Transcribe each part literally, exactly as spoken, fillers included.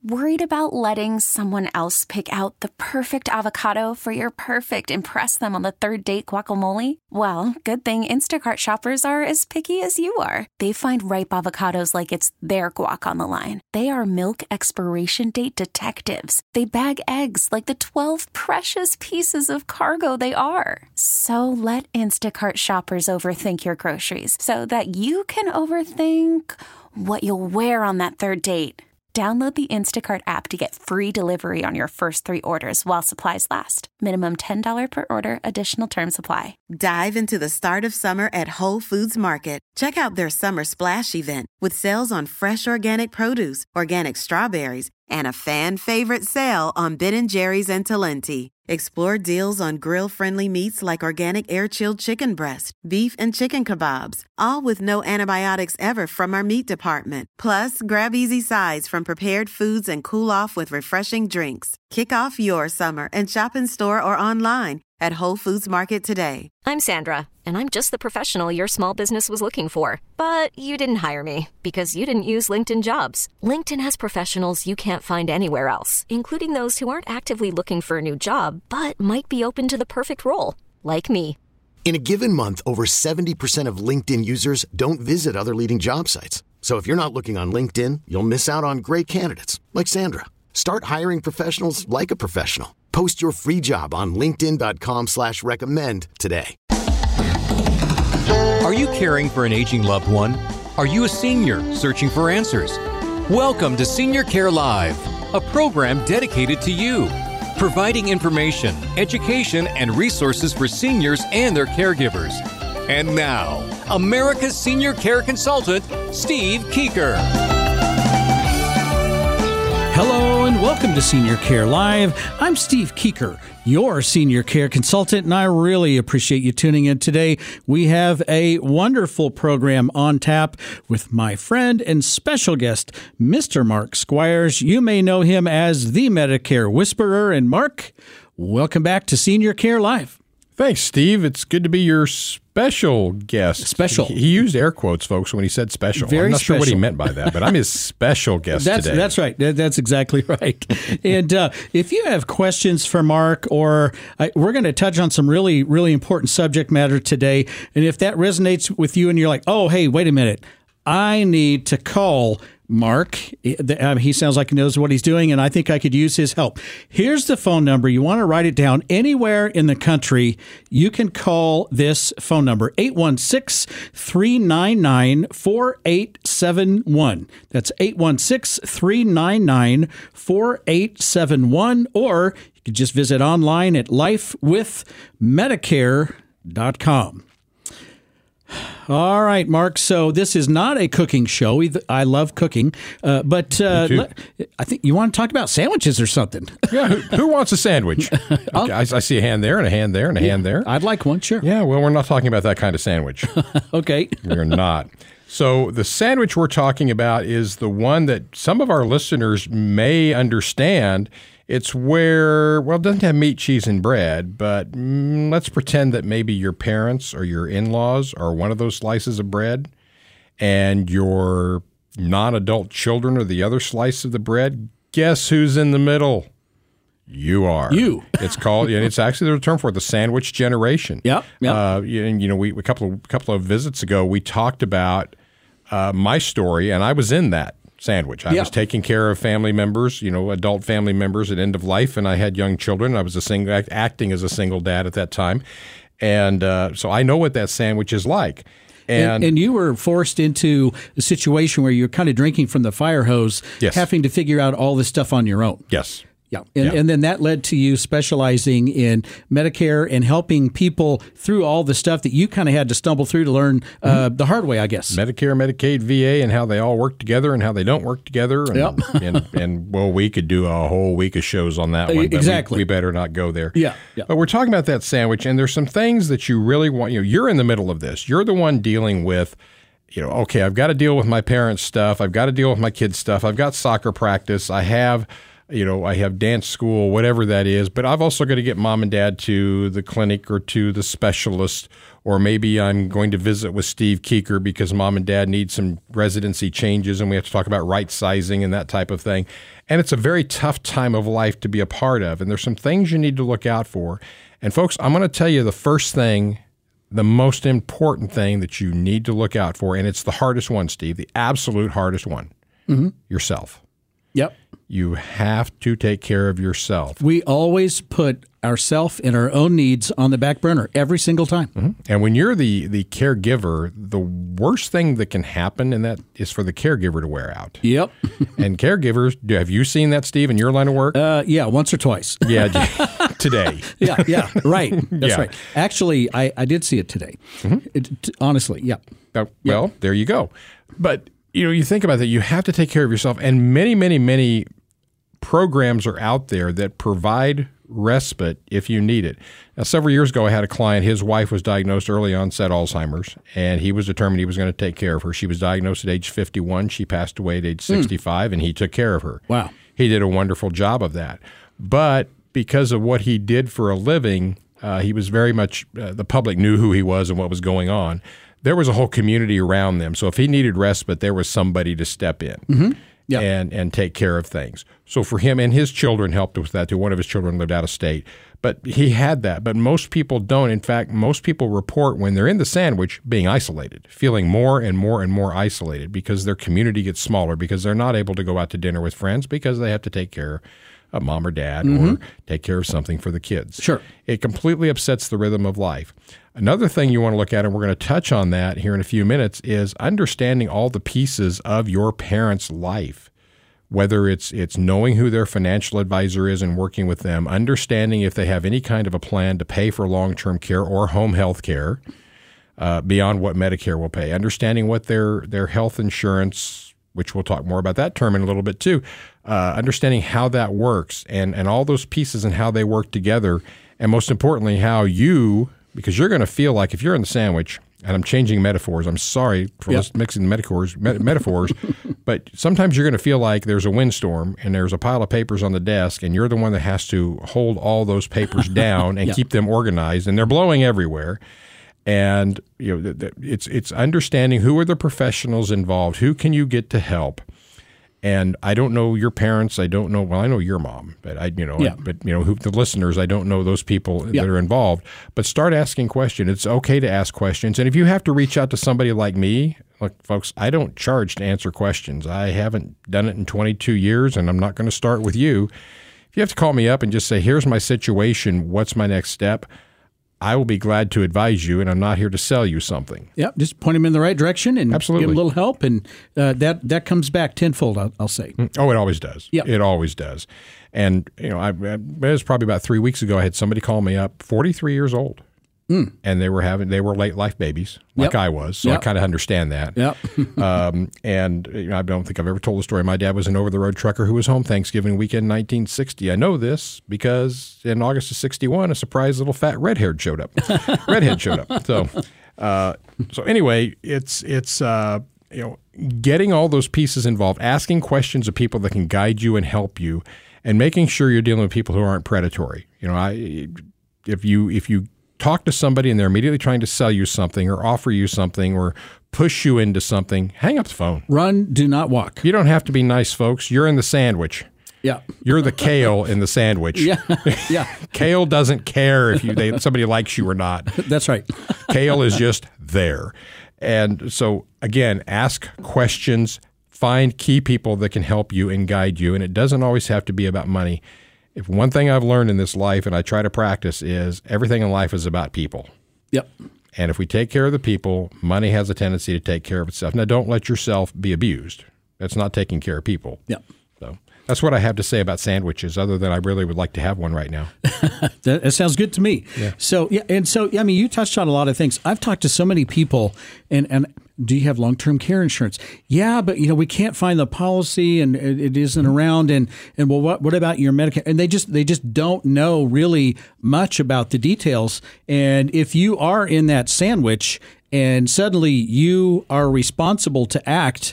Worried about letting someone else pick out the perfect avocado for your perfect impress them on the third date guacamole? Well, good thing Instacart shoppers are as picky as you are. They find ripe avocados like it's their guac on the line. They are milk expiration date detectives. They bag eggs like the twelve precious pieces of cargo they are. So let Instacart shoppers overthink your groceries so that you can overthink what you'll wear on that third date. Download the Instacart app to get free delivery on your first three orders while supplies last. Minimum ten dollars per order. Additional terms apply. Dive into the start of summer at Whole Foods Market. Check out their Summer Splash event with sales on fresh organic produce, organic strawberries, and a fan-favorite sale on Ben and Jerry's and Talenti. Explore deals on grill-friendly meats like organic air-chilled chicken breast, beef and chicken kebabs, all with no antibiotics ever from our meat department. Plus, grab easy sides from prepared foods and cool off with refreshing drinks. Kick off your summer and shop in store or online at Whole Foods Market today. I'm Sandra, and I'm just the professional your small business was looking for. But you didn't hire me because you didn't use LinkedIn Jobs. LinkedIn has professionals you can't find anywhere else, including those who aren't actively looking for a new job, but might be open to the perfect role, like me. In a given month, over seventy percent of LinkedIn users don't visit other leading job sites. So if you're not looking on LinkedIn, you'll miss out on great candidates, like Sandra. Start hiring professionals like a professional. Post your free job on linkedin.com slash recommend today. Are you caring for an aging loved one? Are you a senior searching for answers? Welcome to Senior Care Live, a program dedicated to you, providing information, education, and resources for seniors and their caregivers. And now, America's senior care consultant, Steve Keeker. Hello and welcome to Senior Care Live. I'm Steve Keeker, your senior care consultant, and I really appreciate you tuning in today. We have a wonderful program on tap with my friend and special guest, Mister Mark Squires. You may know him as the Medicare Whisperer. And Mark, welcome back to Senior Care Live. Thanks, Steve. It's good to be your special guest. Special. He, he used air quotes, folks, when he said special. Very I'm not special. sure what he meant by that, but I'm his special guest that's, today. That's right. That, that's exactly right. And uh, if you have questions for Mark, or uh, we're going to touch on some really, really important subject matter today, and if that resonates with you and you're like, oh, hey, wait a minute, I need to call Mark. He sounds like he knows what he's doing, and I think I could use his help. Here's the phone number. You want to write it down. Anywhere in the country, you can call this phone number, eight one six, three nine nine, four eight seven one. That's eight one six, three nine nine, four eight seven one. Or you can just visit online at life with medicare dot com. All right, Mark. So this is not a cooking show. I love cooking, uh, but uh, let, I think you want to talk about sandwiches or something. Yeah, who, who wants a sandwich? Okay, I, I see a hand there and a hand there and a yeah, hand there. I'd like one, sure. Yeah, well, we're not talking about that kind of sandwich. Okay. We're not. So the sandwich we're talking about is the one that some of our listeners may understand. It's where, well, it doesn't have meat, cheese, and bread, but mm, let's pretend that maybe your parents or your in-laws are one of those slices of bread, and your non-adult children are the other slice of the bread. Guess who's in the middle? You are. You. It's called, and it's actually the term for it, the sandwich generation. Yep. Yep. Uh, and, you know, we a couple of couple of visits ago, we talked about uh, my story, and I was in that sandwich. I yeah. was taking care of family members, you know, adult family members at end of life, and I had young children. I was a single, acting as a single dad at that time, and uh, so I know what that sandwich is like. And, and, and you were forced into a situation where you're kind of drinking from the fire hose, yes. having to figure out all this stuff on your own. Yes. Yeah. And, yeah. and then that led to you specializing in Medicare and helping people through all the stuff that you kind of had to stumble through to learn uh, mm-hmm. the hard way, I guess. Medicare, Medicaid, V A, and how they all work together and how they don't work together. And, yep. and, and well, we could do a whole week of shows on that one. But exactly. We, we better not go there. Yeah. yeah. But we're talking about that sandwich, and there's some things that you really want. You know, you're in the middle of this. You're the one dealing with, you know, okay, I've got to deal with my parents' stuff. I've got to deal with my kids' stuff. I've got soccer practice. I have You know, I have dance school, whatever that is, but I've also got to get mom and dad to the clinic or to the specialist, or maybe I'm going to visit with Steve Keeker because mom and dad need some residency changes and we have to talk about right sizing and that type of thing. And it's a very tough time of life to be a part of. And there's some things you need to look out for. And folks, I'm going to tell you the first thing, the most important thing that you need to look out for, and it's the hardest one, Steve, the absolute hardest one, mm-hmm. yourself. Yep. You have to take care of yourself. We always put ourselves and our own needs on the back burner every single time. Mm-hmm. And when you're the, the caregiver, the worst thing that can happen in that is for the caregiver to wear out. Yep. And caregivers, have you seen that, Steve, in your line of work? Uh, yeah, once or twice. Yeah, today. yeah, yeah, right. That's yeah. right. Actually, I, I did see it today. Mm-hmm. It, t- honestly, yeah. Uh, well, yeah. There you go. But you know, you think about that, you have to take care of yourself. And many, many, many programs are out there that provide respite if you need it. Now, several years ago, I had a client, his wife was diagnosed early onset Alzheimer's, and he was determined he was going to take care of her. She was diagnosed at age fifty-one. She passed away at age sixty-five, mm. and he took care of her. Wow. He did a wonderful job of that. But because of what he did for a living, uh, he was very much, uh, the public knew who he was and what was going on. There was a whole community around them. So if he needed respite, there was somebody to step in mm-hmm. yep. and, and take care of things. So for him, and his children helped with that too. One of his children lived out of state. But he had that. But most people don't. In fact, most people report when they're in the sandwich being isolated, feeling more and more and more isolated because their community gets smaller, because they're not able to go out to dinner with friends because they have to take care of mom or dad mm-hmm. or take care of something for the kids. Sure. It completely upsets the rhythm of life. Another thing you want to look at, and we're going to touch on that here in a few minutes, is understanding all the pieces of your parents' life. Whether it's it's knowing who their financial advisor is and working with them, understanding if they have any kind of a plan to pay for long-term care or home health care uh, beyond what Medicare will pay, understanding what their, their health insurance, which we'll talk more about that term in a little bit too, uh, understanding how that works and, and all those pieces and how they work together, and most importantly, how you, because you're going to feel like if you're in the sandwich, and I'm changing metaphors. I'm sorry for yep. mixing the metaphors, metaphors but sometimes you're going to feel like there's a windstorm and there's a pile of papers on the desk, and you're the one that has to hold all those papers down and yep. keep them organized, and they're blowing everywhere. And you know, it's it's understanding who are the professionals involved, who can you get to help. And I don't know your parents. I don't know. Well, I know your mom, but I, you know, yeah. but you know, who, the listeners. I don't know those people yeah. that are involved. But start asking questions. It's okay to ask questions. And if you have to reach out to somebody like me, look, folks, I don't charge to answer questions. I haven't done it in twenty-two years, and I'm not going to start with you. If you have to call me up and just say, "Here's my situation. What's my next step?" I will be glad to advise you, and I'm not here to sell you something. Yeah, just point them in the right direction and Absolutely. give them a little help, and uh, that that comes back tenfold, I'll, I'll say. Oh, it always does. Yep. It always does. And, you know, I, it was probably about three weeks ago, I had somebody call me up, forty-three years old. Mm. And they were having, they were late life babies, like yep. I was. So yep. I kind of understand that. Yep. um, and you know, I don't think I've ever told the story. My dad was an over-the-road trucker who was home Thanksgiving weekend nineteen sixty. I know this because in August of sixty-one, a surprise little fat redhead showed up. redhead showed up. So, uh, so anyway, it's it's uh, you know, getting all those pieces involved, asking questions of people that can guide you and help you, and making sure you're dealing with people who aren't predatory. You know, I if you if you talk to somebody and they're immediately trying to sell you something or offer you something or push you into something, hang up the phone. Run, do not walk. You don't have to be nice, folks. You're in the sandwich. Yeah. You're the kale in the sandwich. Yeah. Yeah. Kale doesn't care if you they, somebody likes you or not. That's right. Kale is just there. And so, again, ask questions, find key people that can help you and guide you. And it doesn't always have to be about money. If one thing I've learned in this life, and I try to practice, is everything in life is about people. Yep. And if we take care of the people, money has a tendency to take care of itself. Now, don't let yourself be abused. That's not taking care of people. Yep. So that's what I have to say about sandwiches, other than I really would like to have one right now. that, that sounds good to me. Yeah. So, yeah, and so, I mean, you touched on a lot of things. I've talked to so many people, and, and do you have long-term care insurance? Yeah, but, you know, we can't find the policy, and it, it isn't around, and, and well, what what about your Medicare? And they just they just don't know really much about the details. And if you are in that sandwich and suddenly you are responsible to act,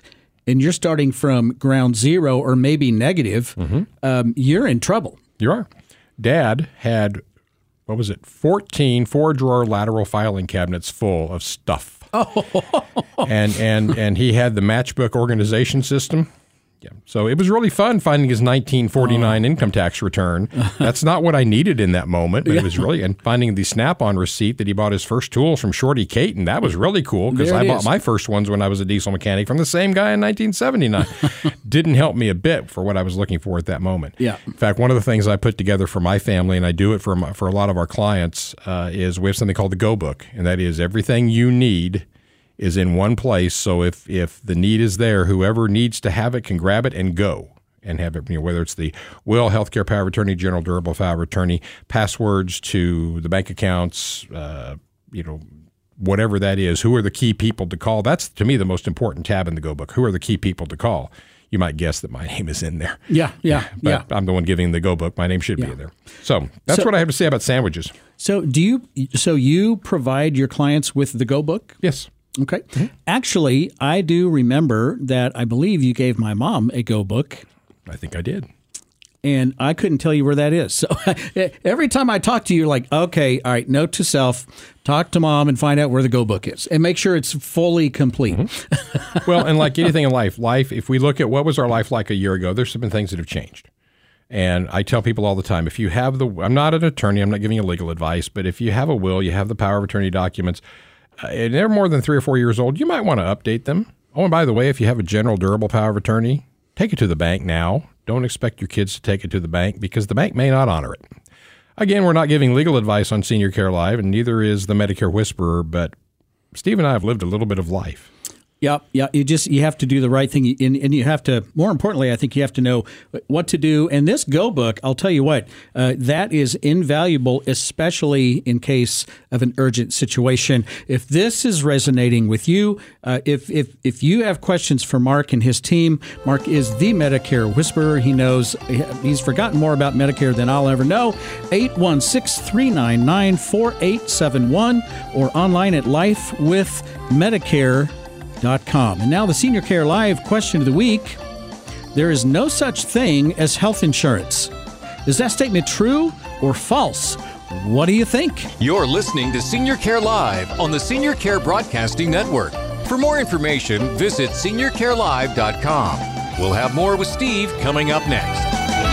and you're starting from ground zero or maybe negative, mm-hmm. um, you're in trouble. You are. Dad had, what was it, fourteen four-drawer lateral filing cabinets full of stuff. Oh. and, and, and he had the matchbook organization system. Yeah. So it was really fun finding his nineteen forty-nine oh. income tax return. That's not what I needed in that moment, but yeah. it was really, and finding the Snap-on receipt that he bought his first tools from Shorty Caton, that was really cool because I bought is. my first ones when I was a diesel mechanic from the same guy in nineteen seventy-nine. Didn't help me a bit for what I was looking for at that moment. Yeah. In fact, one of the things I put together for my family, and I do it for my, for a lot of our clients, uh, is we have something called the Go Book, and that is everything you need is in one place. So if if the need is there, whoever needs to have it can grab it and go and have it, you know, whether it's the will, healthcare power of attorney, general durable power of attorney, passwords to the bank accounts, uh, you know, whatever that is, who are the key people to call? That's, to me, the most important tab in the Go Book. Who are the key people to call? You might guess that my name is in there. Yeah, yeah, but yeah. I'm the one giving the Go Book. My name should yeah. be in there. So that's so, what I have to say about sandwiches. So do you? So you provide your clients with the Go Book? Yes. Okay. Mm-hmm. Actually, I do remember that I believe you gave my mom a Go Book. I think I did. And I couldn't tell you where that is. So every time I talk to you, you're like, okay, all right, note to self, talk to mom and find out where the Go Book is and make sure it's fully complete. Mm-hmm. Well, and like anything in life, life, if we look at what was our life like a year ago, there's been things that have changed. And I tell people all the time, if you have the, I'm not an attorney, I'm not giving you legal advice, but if you have a will, you have the power of attorney documents, uh, and they're more than three or four years old, you might want to update them. Oh, and by the way, if you have a general durable power of attorney, take it to the bank now. Don't expect your kids to take it to the bank because the bank may not honor it. Again, we're not giving legal advice on Senior Care Live, and neither is the Medicare Whisperer, but Steve and I have lived a little bit of life. Yeah, yeah. You just you have to do the right thing, and, and you have to. More importantly, I think you have to know what to do. And this Go Book, I'll tell you what, uh, that is invaluable, especially in case of an urgent situation. If this is resonating with you, uh, if if if you have questions for Mark and his team, Mark is the Medicare Whisperer. He knows he's forgotten more about Medicare than I'll ever know. eight one six, three nine nine, four eight seven one or online at life with medicare dot com. And now the Senior Care Live question of the week. There is no such thing as health insurance. Is that statement true or false? What do you think? You're listening to Senior Care Live on the Senior Care Broadcasting Network. For more information, visit senior care live dot com. We'll have more with Steve coming up next.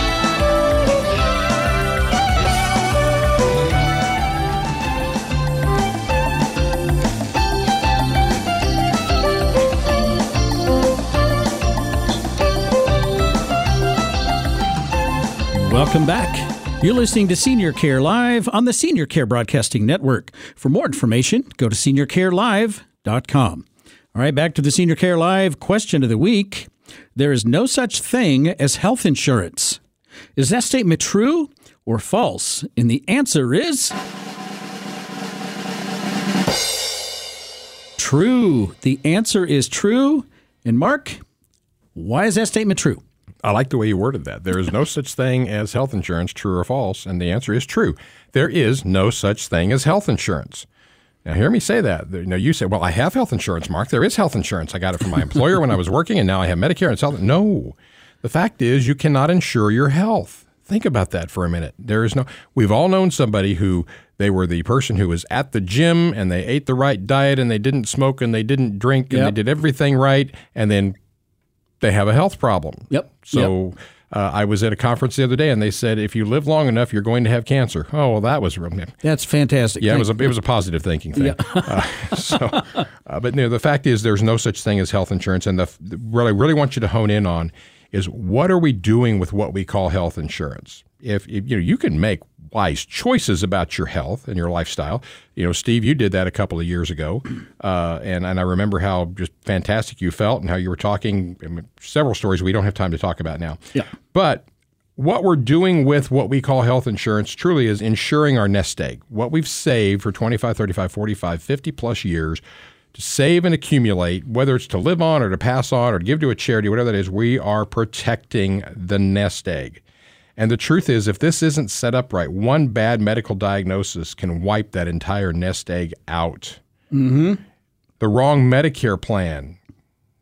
Welcome back. You're listening to Senior Care Live on the Senior Care Broadcasting Network. For more information, go to senior care live dot com. All right, back to the Senior Care Live question of the week. There is no such thing as health insurance. Is that statement true or false? And the answer is true. The answer is true. And Mark, why is that statement true? I like the way you worded that. There is no such thing as health insurance, true or false, and the answer is true. There is no such thing as health insurance. Now, hear me say that. Now, you say, well, I have health insurance, Mark. There is health insurance. I got it from my employer when I was working, and now I have Medicare and it's health. No. The fact is you cannot insure your health. Think about that for a minute. There is no – we've all known somebody who they were the person who was at the gym and they ate the right diet and they didn't smoke and they didn't drink and yep. they did everything right, and then – they have a health problem. Yep. So yep. Uh, I was at a conference the other day, and they said, if you live long enough, you're going to have cancer. Oh, well, that was real. That's fantastic. Yeah, it was a, it was a positive thinking thing. Yeah. uh, so, uh, but you know, the fact is there's no such thing as health insurance. And the, the what I really want you to hone in on is what are we doing with what we call health insurance? If, if you know, you can make wise choices about your health and your lifestyle. You know, Steve, you did that a couple of years ago, uh, and and I remember how just fantastic you felt and how you were talking. I mean, several stories we don't have time to talk about now. Yeah. But what we're doing with what we call health insurance truly is insuring our nest egg. What we've saved for twenty-five, thirty-five, forty-five, fifty plus years to save and accumulate, whether it's to live on or to pass on or to give to a charity, whatever that is, we are protecting the nest egg. And the truth is, if this isn't set up right, one bad medical diagnosis can wipe that entire nest egg out. Mm-hmm. The wrong Medicare plan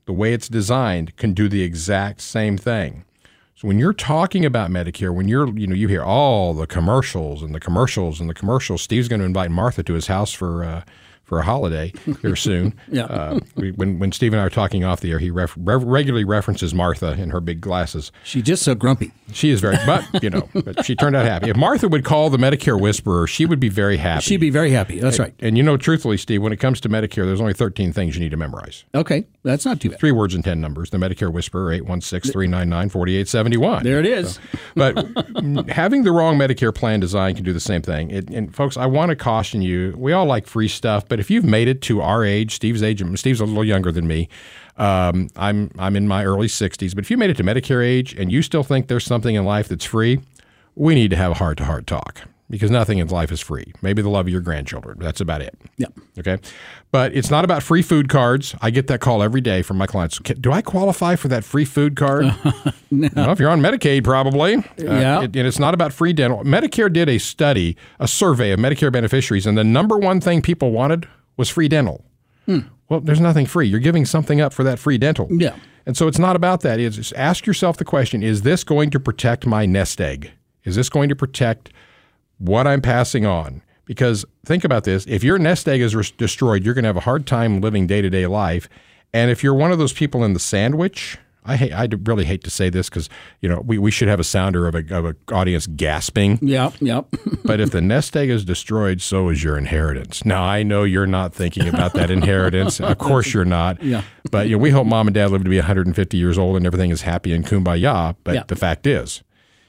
the way it's designed, can do the exact same thing. So when you're talking about Medicare, when you're, you know, you hear all the commercials and the commercials and the commercials, Steve's going to invite Martha to his house for uh, for a holiday here soon. yeah. Uh, we, when when Steve and I are talking off the air, he ref, re- regularly references Martha in her big glasses. She's just so grumpy. She is very, but you know, but she turned out happy. If Martha would call the Medicare Whisperer, she would be very happy. She'd be very happy. That's and, right. And you know, truthfully, Steve, when it comes to Medicare, there's only thirteen things you need to memorize. Okay, that's not too bad. Three words and ten numbers. The Medicare Whisperer, eight one six, three nine nine, four eight seven one. There it is. So, but having the wrong Medicare plan design can do the same thing. It, and folks, I want to caution you, we all like free stuff, but if you've made it to our age, Steve's age, Steve's a little younger than me. Um, I'm I'm in my early sixties, but if you made it to Medicare age and you still think there's something in life that's free, we need to have a heart-to-heart talk, because nothing in life is free. Maybe the love of your grandchildren. That's about it. Yeah. Okay. But it's not about free food cards. I get that call every day from my clients. Do I qualify for that free food card? no. Well, if you're on Medicaid, probably. Yeah. Uh, it, and it's not about free dental. Medicare did a study, a survey of Medicare beneficiaries, and the number one thing people wanted was free dental. Hmm. Well, there's nothing free. You're giving something up for that free dental. Yeah. And so it's not about that. It's just ask yourself the question, is this going to protect my nest egg? Is this going to protect what I'm passing on? Because think about this. If your nest egg is re- destroyed, you're going to have a hard time living day-to-day life. And if you're one of those people in the sandwich, I hate, I really hate to say this because, you know, we, we should have a sounder of a of a audience gasping. Yeah, yeah. But if the nest egg is destroyed, so is your inheritance. Now, I know you're not thinking about that inheritance. Of course you're not. Yeah. But you know, we hope mom and dad live to be one hundred fifty years old and everything is happy and kumbaya. But Yeah. the fact is,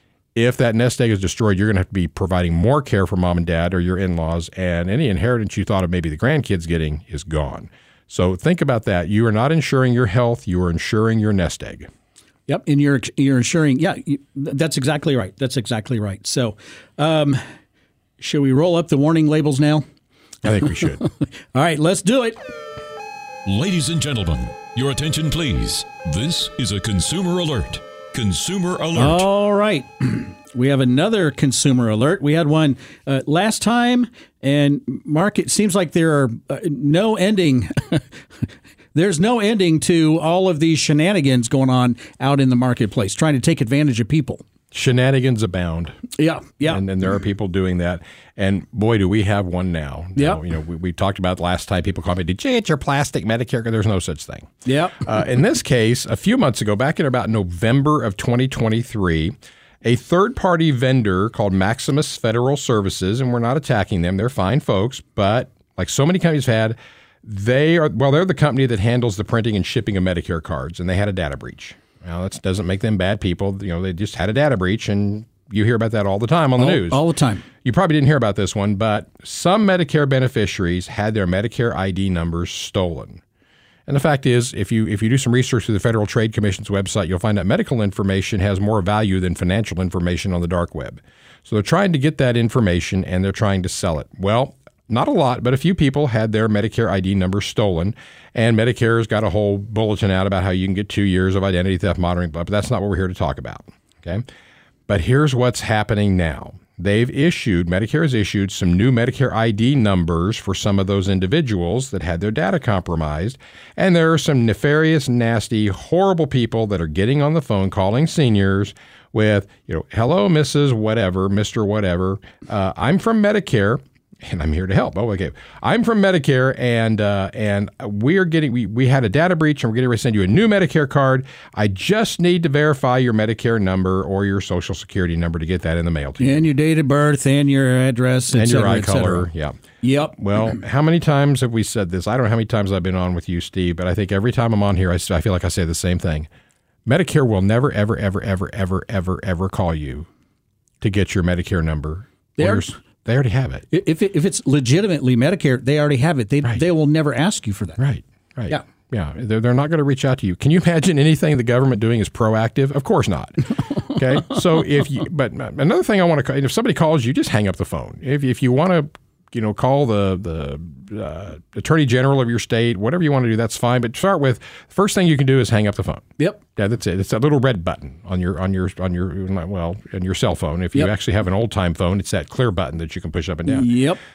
if that nest egg is destroyed, you're going to have to be providing more care for mom and dad or your in-laws, and any inheritance you thought of maybe the grandkids getting is gone. So think about that. You are not insuring your health. You are insuring your nest egg. Yep, and you're you're ensuring. Yeah, you, that's exactly right. That's exactly right. So, um, should we roll up the warning labels now? I think we should. All right, let's do it. Ladies and gentlemen, your attention, please. This is a consumer alert. Consumer alert. All right. We have another consumer alert. We had one uh, last time, and Mark, it seems like there are uh, no ending. There's no ending to all of these shenanigans going on out in the marketplace, trying to take advantage of people. Shenanigans abound. Yeah, yeah. And, and there are people doing that. And boy, do we have one now. Yeah. Now, you know, we, we talked about last time people called me, did you get your plastic Medicare? There's no such thing. Yeah. Uh, in this case, a few months ago, back in about November of twenty twenty-three, a third-party vendor called Maximus Federal Services, and we're not attacking them, they're fine folks, but like so many companies have had, they are, well, they're the company that handles the printing and shipping of Medicare cards, and they had a data breach. Now, that doesn't make them bad people. You know, they just had a data breach, and you hear about that all the time on the all, news. All the time. You probably didn't hear about this one, but some Medicare beneficiaries had their Medicare I D numbers stolen. And the fact is, if you if you do some research through the Federal Trade Commission's website, you'll find that medical information has more value than financial information on the dark web. So they're trying to get that information, and they're trying to sell it. Well, not a lot, but a few people had their Medicare I D numbers stolen, and Medicare's got a whole bulletin out about how you can get two years of identity theft monitoring, but that's not what we're here to talk about, okay? But here's what's happening now. They've issued, Medicare has issued some new Medicare I D numbers for some of those individuals that had their data compromised. And there are some nefarious, nasty, horrible people that are getting on the phone calling seniors with, you know, hello, Missus Whatever, Mister Whatever. Uh, I'm from Medicare. And I'm here to help. Oh, okay. I'm from Medicare, and uh, and we are getting we, we had a data breach, and we're getting ready to send you a new Medicare card. I just need to verify your Medicare number or your Social Security number to get that in the mail to you. And your date of birth, and your address, and et your cetera, eye et cetera. color. Yeah. Yep. Well, how many times have we said this? I don't know how many times I've been on with you, Steve, but I think every time I'm on here, I, I feel like I say the same thing. Medicare will never, ever, ever, ever, ever, ever, ever call you to get your Medicare number. They or are- your- They already have it. If it, if it's legitimately Medicare, they already have it. They Right. they will never ask you for that. Right, right. Yeah. Yeah, they're, they're not going to reach out to you. Can you imagine anything the government doing is proactive? Of course not. Okay, so if you, but another thing I want to, if somebody calls you, just hang up the phone. If if you want to, you know, call the the uh, attorney general of your state, whatever you want to do, that's fine. But start with the first thing you can do is hang up the phone. Yep. Yeah, that's it. It's that little red button on your on your on your well on your cell phone. If you Yep. actually have an old time phone, it's that clear button that you can push up and down. Yep.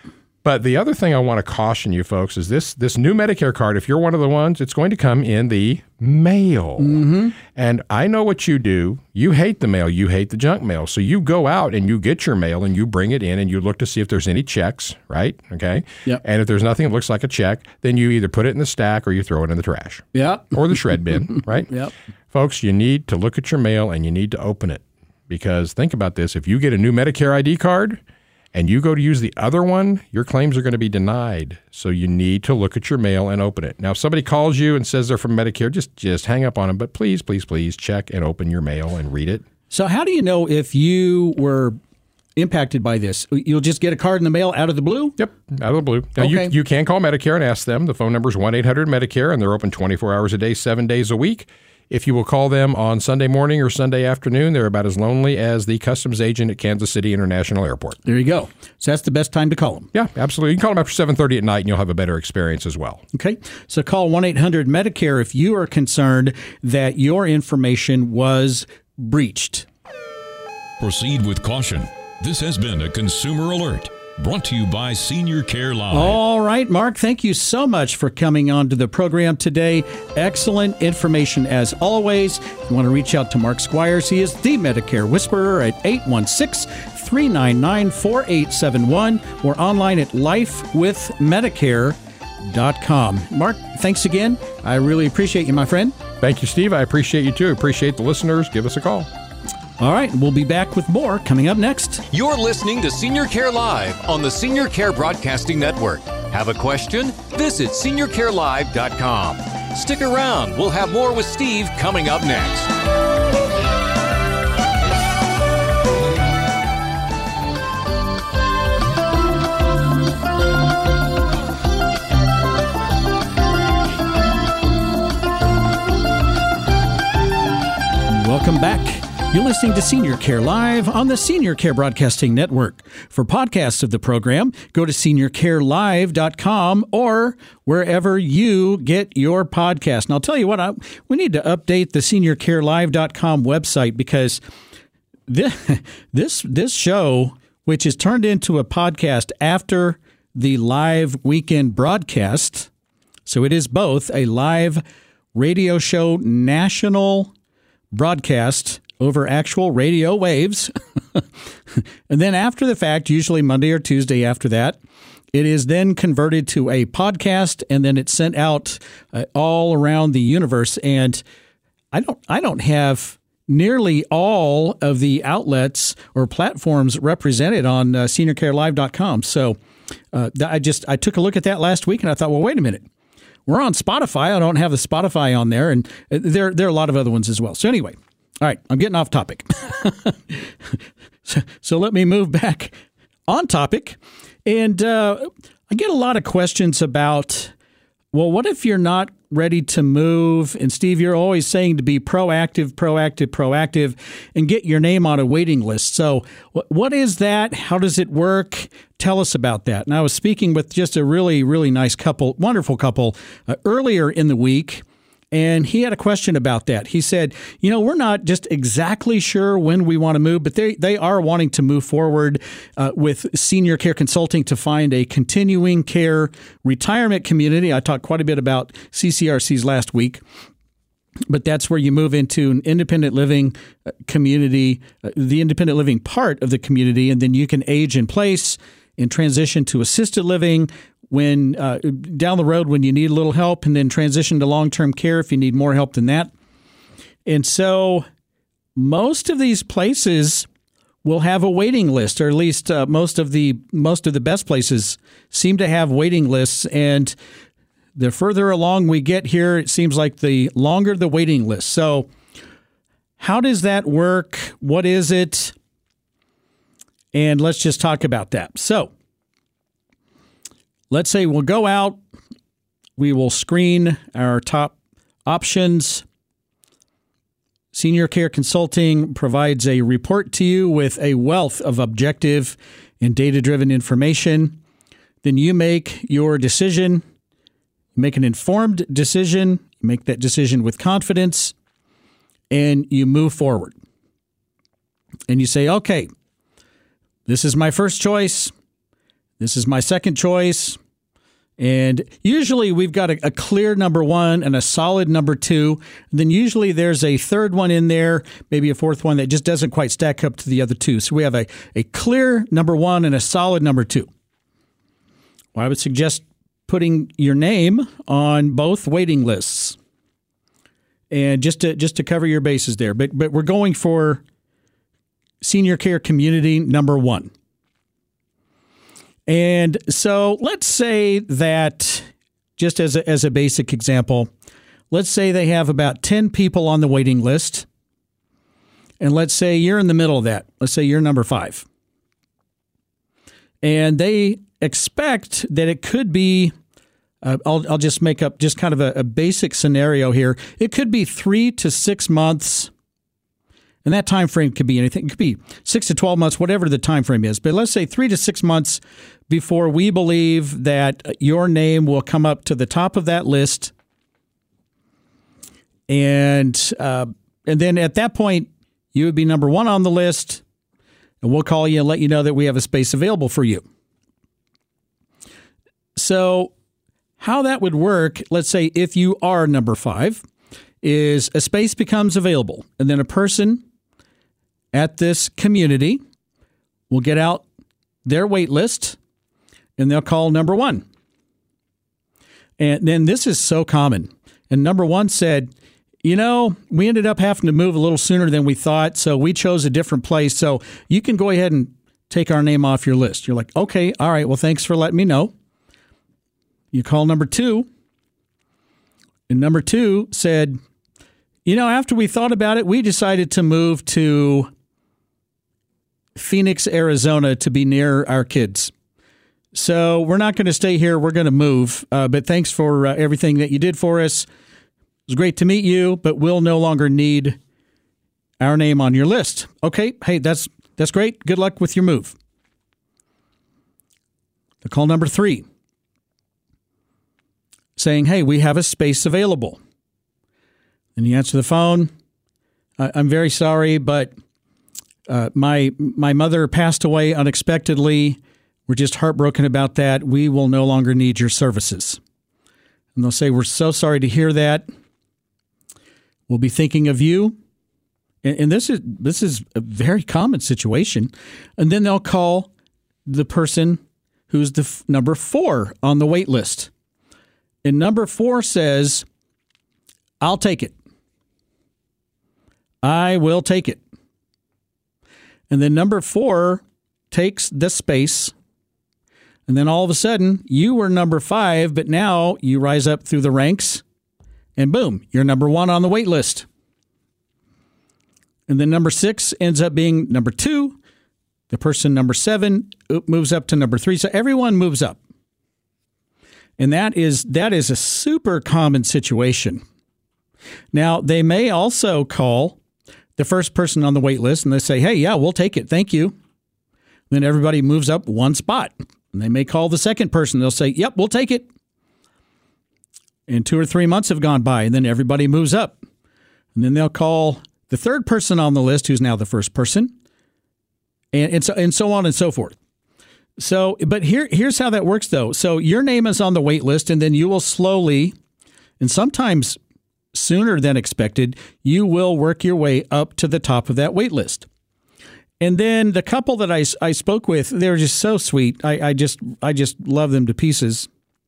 But the other thing I want to caution you folks is this this new Medicare card, if you're one of the ones, it's going to come in the mail. Mm-hmm. And I know what you do. You hate the mail. You hate the junk mail. So you go out and you get your mail and you bring it in and you look to see if there's any checks, right? Okay. Yep. And if there's nothing that looks like a check, then you either put it in the stack or you throw it in the trash. Yep. Or the shred bin, right? Yep. Folks, you need to look at your mail and you need to open it. Because think about this. If you get a new Medicare I D card and you go to use the other one, your claims are going to be denied. So you need to look at your mail and open it. Now, if somebody calls you and says they're from Medicare, just, just hang up on them. But please, please, please check and open your mail and read it. So how do you know if you were impacted by this? You'll just get a card in the mail out of the blue? Yep, out of the blue. Now, okay. you, you can call Medicare and ask them. The phone number is one eight hundred Medicare, and they're open twenty-four hours a day, seven days a week. If you will call them on Sunday morning or Sunday afternoon, they're about as lonely as the customs agent at Kansas City International Airport. There you go. So that's the best time to call them. Yeah, absolutely. You can call them after seven thirty at night, and you'll have a better experience as well. Okay. So call one eight hundred Medicare if you are concerned that your information was breached. Proceed with caution. This has been a Consumer Alert, brought to you by Senior Care Live. All right, Mark, thank you so much for coming on to the program today. Excellent information as always. If you want to reach out to Mark Squires, he is the Medicare Whisperer at eight one six, three nine nine, four eight seven one or online at life with medicare dot com. Mark, thanks again. I really appreciate you, my friend. Thank you, Steve. I appreciate you too. Appreciate the listeners. Give us a call. All right, we'll be back with more coming up next. You're listening to Senior Care Live on the Senior Care Broadcasting Network. Have a question? Visit senior care live dot com. Stick around. We'll have more with Steve coming up next. Welcome back. You're listening to Senior Care Live on the Senior Care Broadcasting Network. For podcasts of the program, go to senior care live dot com or wherever you get your podcast. And I'll tell you what, I, we need to update the senior care live dot com website because this, this, this show, which is turned into a podcast after the live weekend broadcast, so it is both a live radio show national broadcast over actual radio waves. And then after the fact, usually Monday or Tuesday after that, it is then converted to a podcast and then it's sent out uh, all around the universe. And I don't I don't have nearly all of the outlets or platforms represented on uh, senior care live dot com. So uh, I just I took a look at that last week and I thought, well, wait a minute. We're on Spotify. I don't have the Spotify on there. And there, there are a lot of other ones as well. So anyway, all right, I'm getting off topic. so, so let me move back on topic. And uh, I get a lot of questions about, well, what if you're not ready to move? And Steve, you're always saying to be proactive, proactive, proactive, and get your name on a waiting list. So what is that? How does it work? Tell us about that. And I was speaking with just a really, really nice couple, wonderful couple, uh, earlier in the week. And he had a question about that. He said, you know, we're not just exactly sure when we want to move, but they, they are wanting to move forward uh, with Senior Care Consulting to find a continuing care retirement community. I talked quite a bit about C C R Cs last week, but that's where you move into an independent living community, uh, the independent living part of the community, and then you can age in place and transition to assisted living when uh, down the road when you need a little help, and then transition to long-term care if you need more help than that. And so most of these places will have a waiting list, or at least uh, most of the most of the best places seem to have waiting lists. And the further along we get here, it seems like the longer the waiting list. So how does that work? What is it? And let's just talk about that. So let's say we'll go out, we will screen our top options. Senior Care Consulting provides a report to you with a wealth of objective and data-driven information. Then you make your decision, make an informed decision, make that decision with confidence, and you move forward. And you say, okay, this is my first choice. This is my second choice. And usually we've got a, a clear number one and a solid number two. And then usually there's a third one in there, maybe a fourth one that just doesn't quite stack up to the other two. So we have a, a clear number one and a solid number two. Well, I would suggest putting your name on both waiting lists. And just to just to cover your bases there. But but we're going for Senior Care Community number one. And so let's say that, just as a, as a basic example, let's say they have about ten people on the waiting list. And let's say you're in the middle of that. Let's say you're number five. And they expect that it could be, uh, I'll, I'll just make up just kind of a, a basic scenario here. It could be three to six months. And that time frame could be anything. It could be six to twelve months, whatever the time frame is. But let's say three to six months before we believe that your name will come up to the top of that list. And uh, and then at that point, you would be number one on the list. And we'll call you and let you know that we have a space available for you. So how that would work, let's say if you are number five, is a space becomes available. And then a person at this community will get out their wait list and they'll call number one. And then this is so common. And number one said, you know, we ended up having to move a little sooner than we thought, so we chose a different place. So you can go ahead and take our name off your list. You're like, okay, all right, well, thanks for letting me know. You call number two. And number two said, you know, after we thought about it, we decided to move to Phoenix, Arizona to be near our kids. So we're not going to stay here. We're going to move. Uh, but thanks for uh, everything that you did for us. It was great to meet you, but we'll no longer need our name on your list. Okay, hey, that's that's great. Good luck with your move. The call number three, saying, hey, we have a space available. And you answer the phone. I'm very sorry, but uh, my my mother passed away unexpectedly. We're just heartbroken about that. We will no longer need your services. And they'll say, we're so sorry to hear that. We'll be thinking of you. And, and this is this is a very common situation. And then they'll call the person who's the f- number four on the wait list. And number four says, I'll take it. I will take it. And then number four takes the space. And then all of a sudden, you were number five, but now you rise up through the ranks. And boom, you're number one on the wait list. And then number six ends up being number two. The person number seven moves up to number three. So everyone moves up. And that is that is a super common situation. Now, they may also call the first person on the wait list and they say, hey, yeah, we'll take it. Thank you. Then everybody moves up one spot. And they may call the second person. They'll say, yep, we'll take it. And two or three months have gone by, and then everybody moves up. And then they'll call the third person on the list, who's now the first person, and, and, so, and so on and so forth. So, but here, here's how that works, though. So your name is on the wait list, and then you will slowly, and sometimes sooner than expected, you will work your way up to the top of that wait list. And then the couple that I, I spoke with, they're just so sweet. I, I just I just love them to pieces.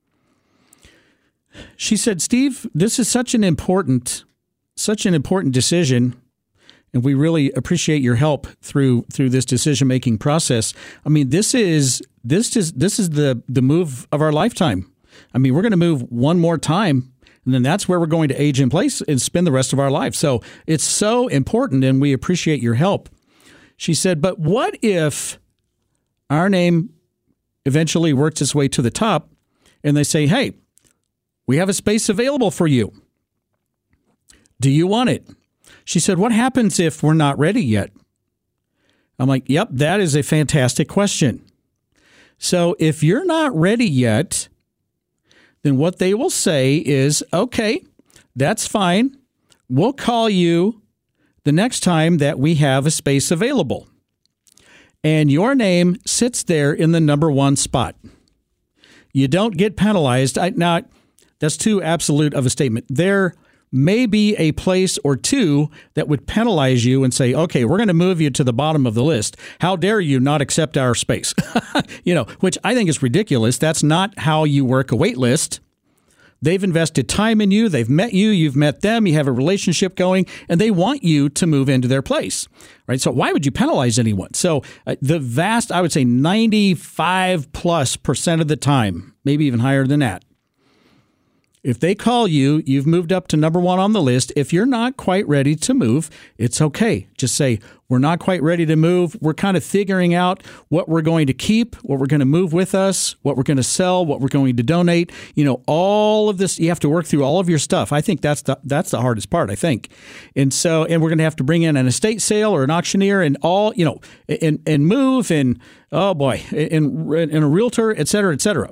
She said, Steve, this is such an important, such an important decision, and we really appreciate your help through through this decision-making process. I mean, this is this is this is the the move of our lifetime. I mean, we're going to move one more time, and then that's where we're going to age in place and spend the rest of our life. So it's so important, and we appreciate your help. She said, but what if our name eventually works its way to the top and they say, hey, we have a space available for you. Do you want it? She said, what happens if we're not ready yet? I'm like, yep, that is a fantastic question. So if you're not ready yet, then what they will say is, okay, that's fine. We'll call you the next time that we have a space available. and your name sits there in the number one spot. You don't get penalized. I, now, that's too absolute of a statement. There may be a place or two that would penalize you and say, okay, we're going to move you to the bottom of the list. How dare you not accept our space? You know, which I think is ridiculous. That's not how you work a wait list. They've invested time in you. They've met you. You've met them. You have a relationship going, and they want you to move into their place, right? So why would you penalize anyone? So uh, the vast, I would say ninety-five plus percent of the time, maybe even higher than that, if they call you, you've moved up to number one on the list. If you're not quite ready to move, it's okay. Just say, we're not quite ready to move. We're kind of figuring out what we're going to keep, what we're going to move with us, what we're going to sell, what we're going to donate. You know, all of this, you have to work through all of your stuff. I think that's the that's the hardest part, I think. And so, and we're going to have to bring in an estate sale or an auctioneer and all, you know, and, and move and, oh boy, and, and a realtor, et cetera, et cetera.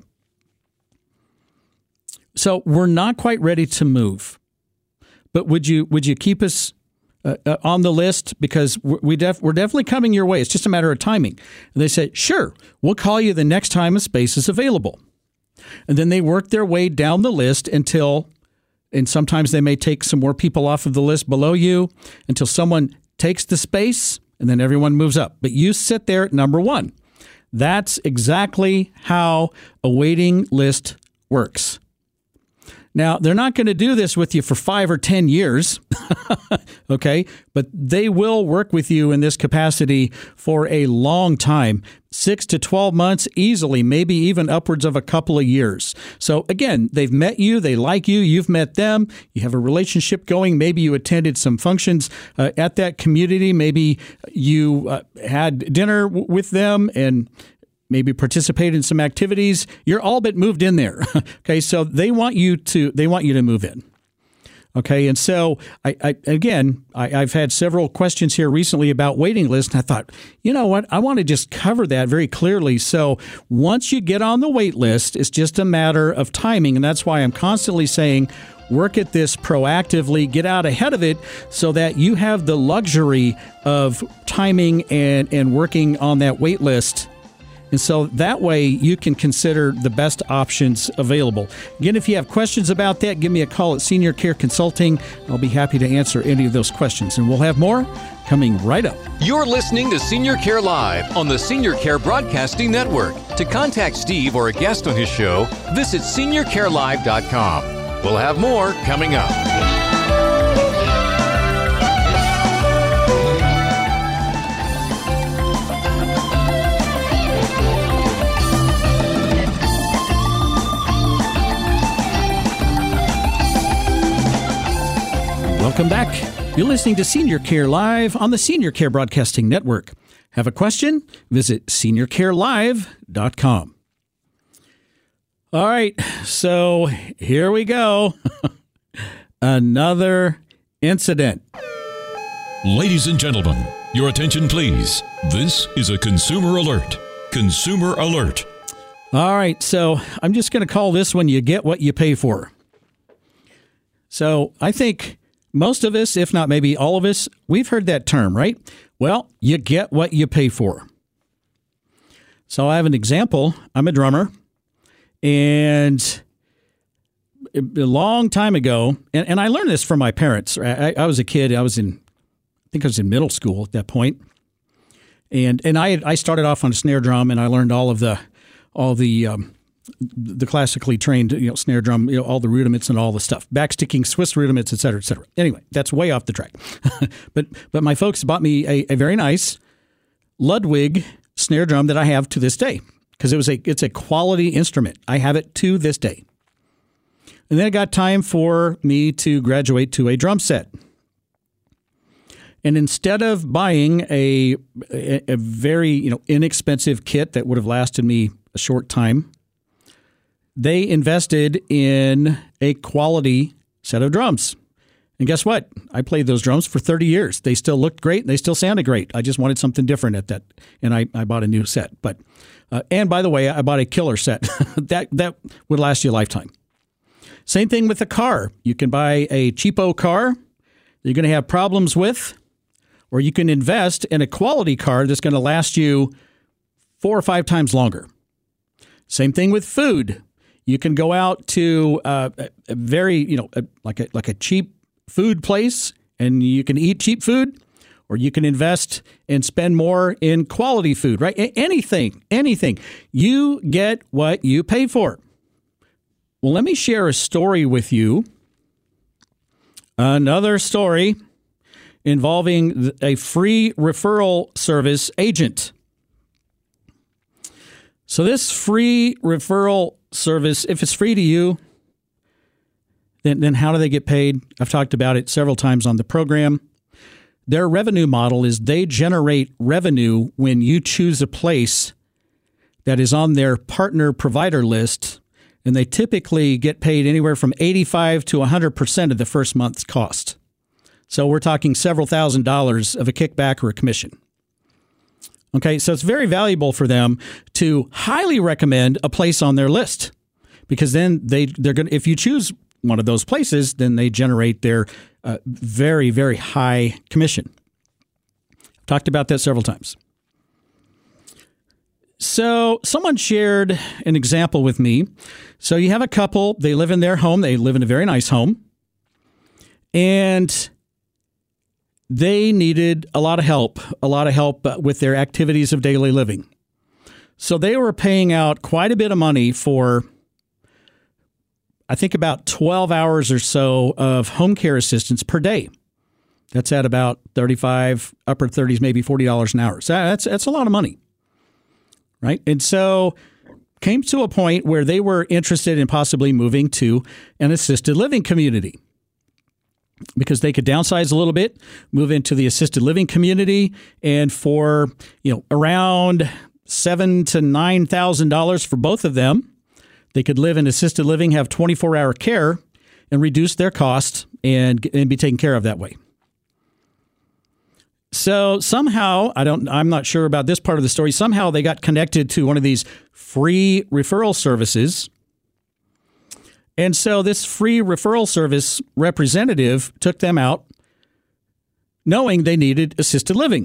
So we're not quite ready to move, but would you would you keep us uh, uh, on the list because we def- we're definitely coming your way. It's just a matter of timing. And they said, sure, we'll call you the next time a space is available. And then they work their way down the list until, and sometimes they may take some more people off of the list below you until someone takes the space and then everyone moves up. But you sit there at number one. That's exactly how a waiting list works. Now, they're not going to do this with you for five or ten years, okay? But they will work with you in this capacity for a long time, six to twelve months easily, maybe even upwards of a couple of years. So again, they've met you, they like you, you've met them, you have a relationship going. Maybe you attended some functions uh, at that community. Maybe you uh, had dinner w- with them and maybe participate in some activities. You're all but moved in there. Okay, so they want you to they want you to move in. Okay, and so I, I again I, I've had several questions here recently about waiting lists, and I thought, you know what, I want to just cover that very clearly. So once you get on the wait list, it's just a matter of timing, and that's why I'm constantly saying, work at this proactively, get out ahead of it so that you have the luxury of timing and and working on that wait list. And so that way you can consider the best options available. Again, if you have questions about that, give me a call at Senior Care Consulting. I'll be happy to answer any of those questions. And we'll have more coming right up. You're listening to Senior Care Live on the Senior Care Broadcasting Network. To contact Steve or a guest on his show, visit senior care live dot com. We'll have more coming up. Welcome back. You're listening to Senior Care Live on the Senior Care Broadcasting Network. Have a question? Visit senior care live dot com. All right, so here we go. Another incident. Ladies and gentlemen, your attention please. This is a consumer alert. Consumer alert. All right, so I'm just going to call this one, you get what you pay for. So I think most of us, if not maybe all of us, we've heard that term, right? Well, you get what you pay for. So I have an example. I'm a drummer, and a long time ago, and, and I learned this from my parents. I, I was a kid. I was in, I think I was in middle school at that point, and and I had, I started off on a snare drum, and I learned all of the all the um, the classically trained, you know, snare drum, you know, all the rudiments and all the stuff, backsticking, Swiss rudiments, et cetera, et cetera. Anyway, that's way off the track. but but my folks bought me a, a very nice Ludwig snare drum that I have to this day because it was a it's a quality instrument. I have it to this day. And then it got time for me to graduate to a drum set. And instead of buying a, a a very, you know, inexpensive kit that would have lasted me a short time, they invested in a quality set of drums. And guess what? I played those drums for thirty years. They still looked great. They still sounded great. I just wanted something different at that. And I, I bought a new set. But uh, and by the way, I bought a killer set. that that would last you a lifetime. Same thing with a car. You can buy a cheapo car that you're going to have problems with, or you can invest in a quality car that's going to last you four or five times longer. Same thing with food. You can go out to uh, a very, you know, a, like a like a cheap food place, and you can eat cheap food, or you can invest and spend more in quality food, right? A- anything, anything. You get what you pay for. Well, let me share a story with you. Another story involving a free referral service agent. So this free referral service, if it's free to you, then, then how do they get paid? I've talked about it several times on the program. Their revenue model is they generate revenue when you choose a place that is on their partner provider list, and they typically get paid anywhere from eighty-five to one hundred percent of the first month's cost. So we're talking several thousand dollars of a kickback or a commission. Okay, so it's very valuable for them to highly recommend a place on their list, because then they they're going. If you choose one of those places, then they generate their uh, very very high commission. I've talked about that several times. So someone shared an example with me. So you have a couple. They live in their home. They live in a very nice home, and they needed a lot of help, a lot of help with their activities of daily living. So they were paying out quite a bit of money for, I think, about twelve hours or so of home care assistance per day. That's at about thirty-five, upper thirties, maybe forty dollars an hour. So that's, that's a lot of money, right? And so came to a point where they were interested in possibly moving to an assisted living community, because they could downsize a little bit, move into the assisted living community, and for, you know, around seven to nine thousand dollars for both of them, they could live in assisted living, have twenty-four hour care, and reduce their costs and and be taken care of that way. So somehow, I don't, I'm not sure about this part of the story. Somehow they got connected to one of these free referral services. And so this free referral service representative took them out knowing they needed assisted living.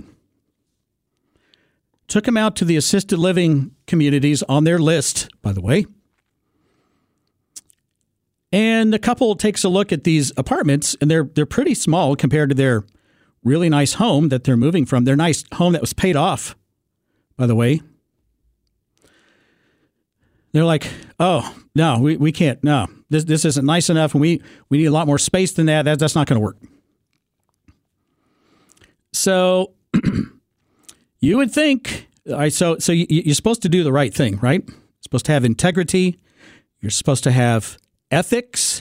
Took them out to the assisted living communities on their list, by the way. And the couple takes a look at these apartments, and they're they're pretty small compared to their really nice home that they're moving from. Their nice home that was paid off, by the way. They're like, oh, no, we, we can't. No, this this isn't nice enough, and we, we need a lot more space than that. that that's not going to work. So you would think, all right, so, so you, you're supposed to do the right thing, right? You're supposed to have integrity. You're supposed to have ethics.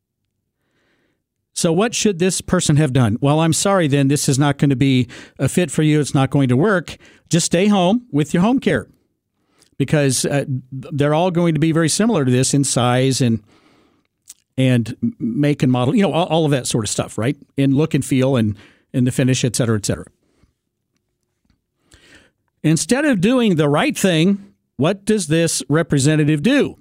So what should this person have done? Well, I'm sorry, then this is not going to be a fit for you. It's not going to work. Just stay home with your home care, because uh, they're all going to be very similar to this in size and and make and model, you know, all, all of that sort of stuff, right? In look and feel and, and the finish, et cetera, et cetera. Instead of doing the right thing, what does this representative do?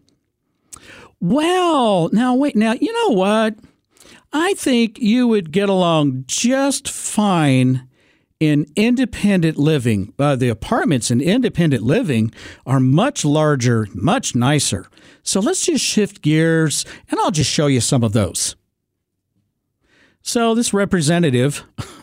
Well, now, wait, now, you know what? I think you would get along just fine in independent living. Uh, the apartments in independent living are much larger, much nicer. So let's just shift gears, and I'll just show you some of those. So this representative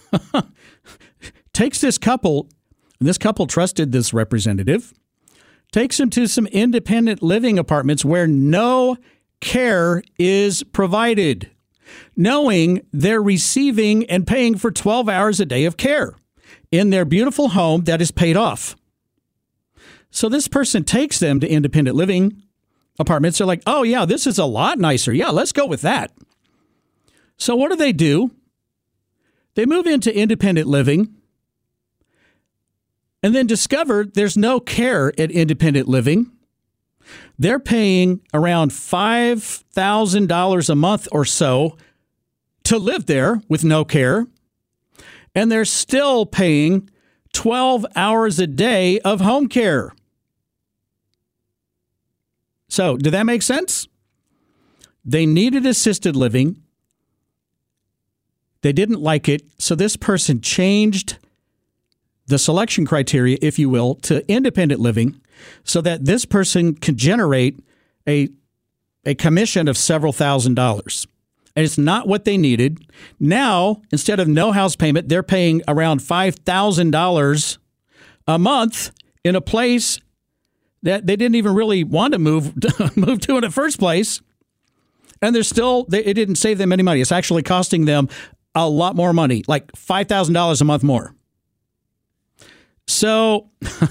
takes this couple, and this couple trusted this representative, takes them to some independent living apartments where no care is provided, knowing they're receiving and paying for twelve hours a day of care in their beautiful home that is paid off. So this person takes them to independent living apartments. They're like, oh, yeah, this is a lot nicer. Yeah, let's go with that. So what do they do? They move into independent living and then discover there's no care at independent living. They're paying around five thousand dollars a month or so to live there with no care, and they're still paying twelve hours a day of home care. So, did that make sense? They needed assisted living. They didn't like it, so this person changed the selection criteria, if you will, to independent living so that this person can generate a, a commission of several thousand dollars. And it's not what they needed. Now, instead of no house payment, they're paying around five thousand dollars a month in a place that they didn't even really want to move, move to in the first place. And they're still, they, it didn't save them any money. It's actually costing them a lot more money, like five thousand dollars a month more. So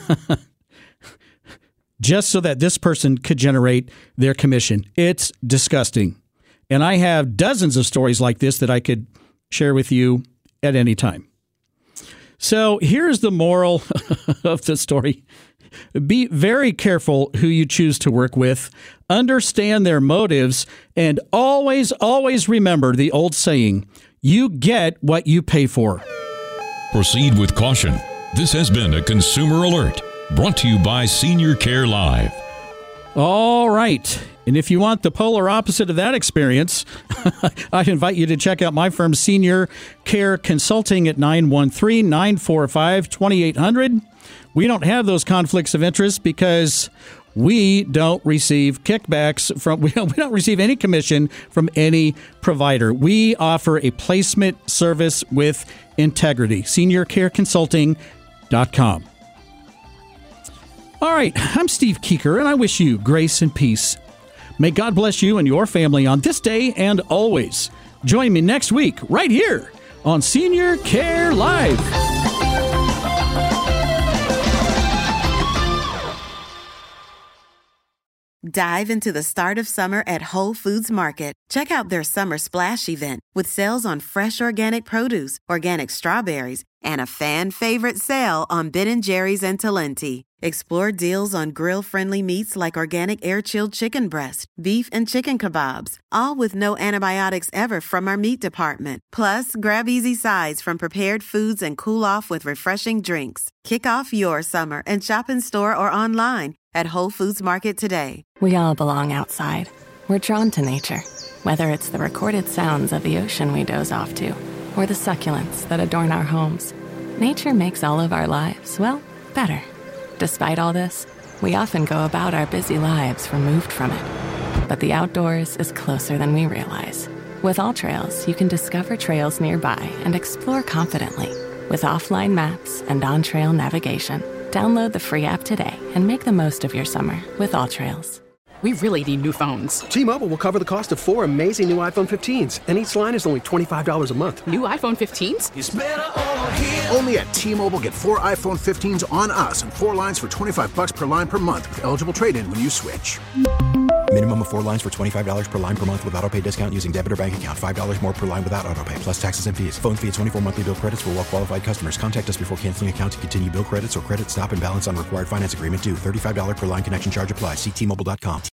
just so that this person could generate their commission. It's disgusting. And I have dozens of stories like this that I could share with you at any time. So here's the moral of the story. Be very careful who you choose to work with. Understand their motives. And always, always remember the old saying, you get what you pay for. Proceed with caution. This has been a Consumer Alert, brought to you by Senior Care Live. All right. And if you want the polar opposite of that experience, I invite you to check out my firm, Senior Care Consulting, at nine one three, nine four five, two eight zero zero. We don't have those conflicts of interest because we don't receive kickbacks from, we don't, we don't receive any commission from any provider. We offer a placement service with integrity. senior care consulting dot com. All right, I'm Steve Keeker, and I wish you grace and peace. May God bless you and your family on this day and always. Join me next week right here on Senior Care Live. Dive into the start of summer at Whole Foods Market. Check out their Summer Splash event with sales on fresh organic produce, organic strawberries, and a fan-favorite sale on Ben and Jerry's and Talenti. Explore deals on grill-friendly meats like organic air-chilled chicken breast, beef and chicken kebabs, all with no antibiotics ever from our meat department. Plus, grab easy sides from prepared foods and cool off with refreshing drinks. Kick off your summer and shop in store or online at Whole Foods Market today. We all belong outside. We're drawn to nature, whether it's the recorded sounds of the ocean we doze off to, or the succulents that adorn our homes. Nature makes all of our lives, well, better. Despite all this, we often go about our busy lives removed from it. But the outdoors is closer than we realize. With AllTrails, you can discover trails nearby and explore confidently. With offline maps and on-trail navigation, download the free app today and make the most of your summer with AllTrails. We really need new phones. T-Mobile will cover the cost of four amazing new iPhone fifteens, and each line is only twenty-five dollars a month. New iPhone fifteens? It's better over here. Only at T-Mobile, get four iPhone fifteens on us and four lines for twenty-five dollars per line per month with eligible trade-in when you switch. Minimum of four lines for twenty-five dollars per line per month with autopay discount using debit or bank account. five dollars more per line without autopay, plus taxes and fees. Phone fee at twenty-four monthly bill credits for well-qualified customers. Contact us before canceling account to continue bill credits or credit stop and balance on required finance agreement due. thirty-five dollars per line connection charge applies. See T Mobile dot com.